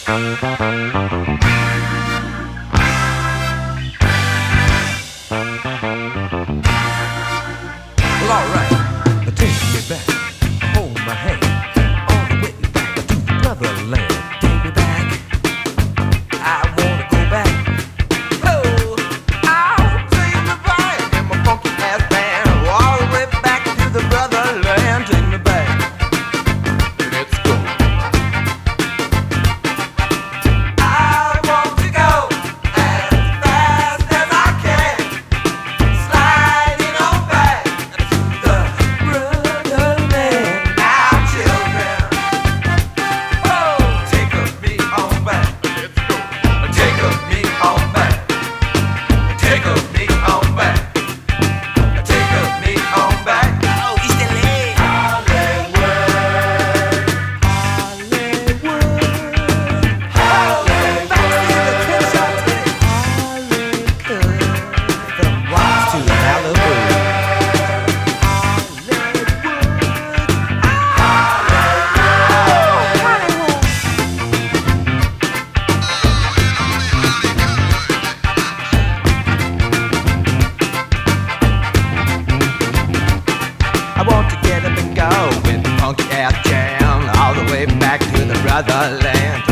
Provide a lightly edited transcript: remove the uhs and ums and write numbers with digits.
Well, alright, take me back, hold my hand, all the way back to the brotherland. Take me back, I wanna go back. Oh, I'll take me back in my funky ass band, all the way back to the brotherland. Take me back, let's go. I want to go as fast as I can, sliding on back to the brotherland. Now, children, oh, take me on back. Let's go. Take me on back. Take me on back. Take me on back. Oh, East LA. Hollywood. Back to the Crenshaw Tech. From Watts to Malibu. I want to get up and go with the funky ass jam all the way back to the brotherland.